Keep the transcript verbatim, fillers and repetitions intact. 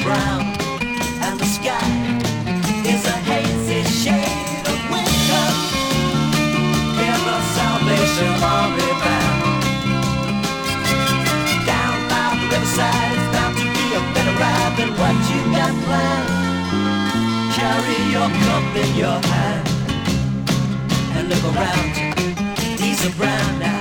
brown, and the sky is a hazy shade of winter. Hear the Salvation Army band. Down by the riverside, it's bound to be a better ride than what you got planned. Carry your cup in your hand and look around you. These are brown now.